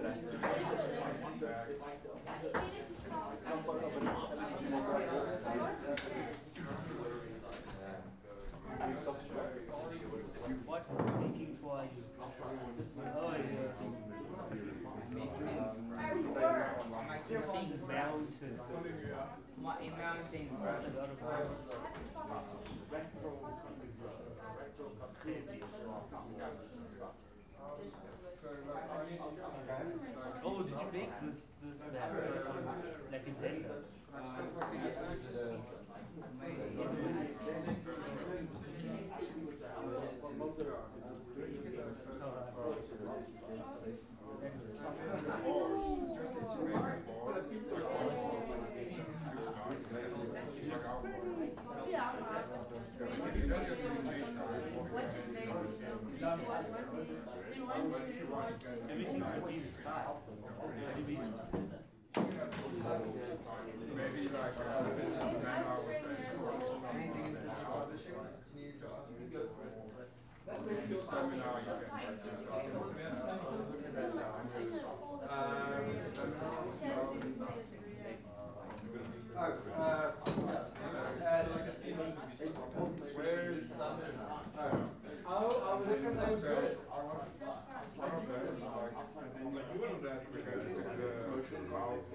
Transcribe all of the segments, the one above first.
What making for you? Oh, yeah. Mountain. Oh, did you make that like in Denver? Everything would be the style. Maybe like anything into publishing you need to ask me. Just tell me now you can where is I was looking at that. One of them is like you wouldn't that because the mouth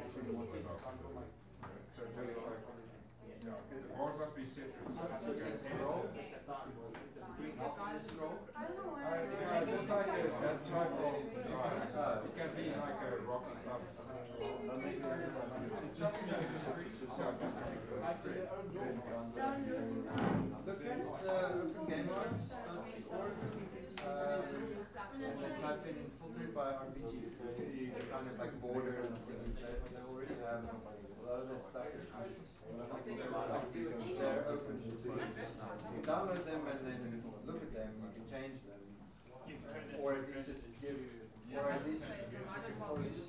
so just like the board must be citrus. So you can scroll. Just like that type of design. It can be like a rock stuff. Just to make it street. Look at GameArts.org and then type in filtered by RPG. You see the kind of like borders and things that they already have a lot of that stuff they're open. So you download them and then look at them, you can change them. Or at least just give, or at least just